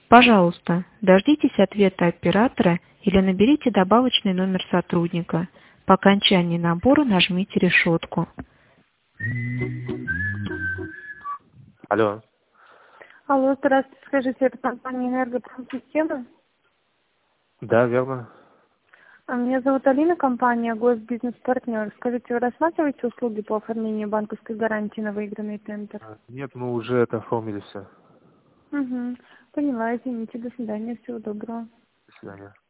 Пожалуйста, дождитесь ответа оператора или наберите добавочный номер сотрудника. По окончании набора нажмите решетку. Алло. Алло, здравствуйте, скажите, это компания «Энергопромсистемы»? Да, верно. Меня зовут Алина, компания «Госбизнес-партнер». Скажите, вы рассматриваете услуги по оформлению банковской гарантии на выигранный тендер? Нет, мы уже это оформили все. Угу. Поняла, извините, до свидания, всего доброго. До свидания.